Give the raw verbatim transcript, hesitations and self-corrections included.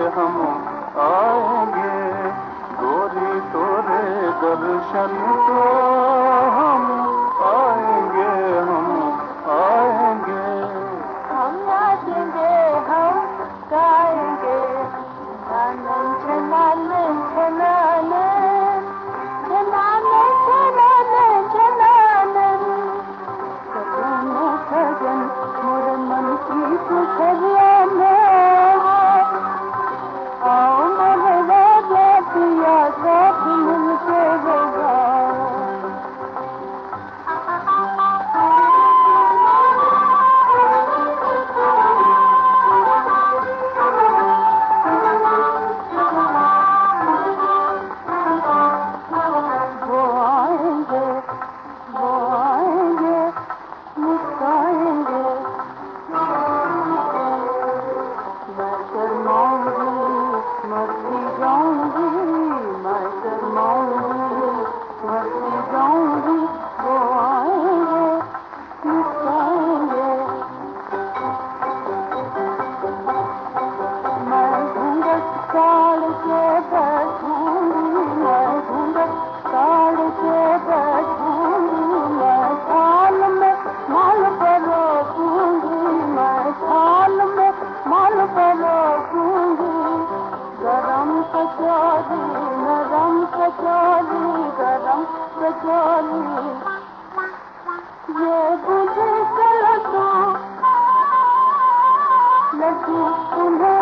हम आएंगे, गोरी तोरे दर्शन को हम आएंगे, हम आएंगे। हम नाचेंगे, हम गाएंगे, गाने चलाने चलाने चलाने चलाने चलाने सजन सजन मोर मन की पुछरिया में आओ मोरे राजा पिया साथ मिलके बजाओ। वो आएंगे, वो आएंगे, मुस्काएंगे, मैं शर्माऊंगी, मरती जाऊंगी, मैं शर्माऊंगी, मरती जाऊंगी। वो आएंगे, मुस्काएंगे, मैं घूंघट काढ़ के बैठूंगी, मैं घूंघट काढ़ के बैठूंगी, मैं थाल में माल परोसूंगी, मैं थाल में माल परोसूंगी। गरम कचौरी, नरम कचौरी, गरम कचौरी, ये बुझे चलो तो लड्डू उन्हें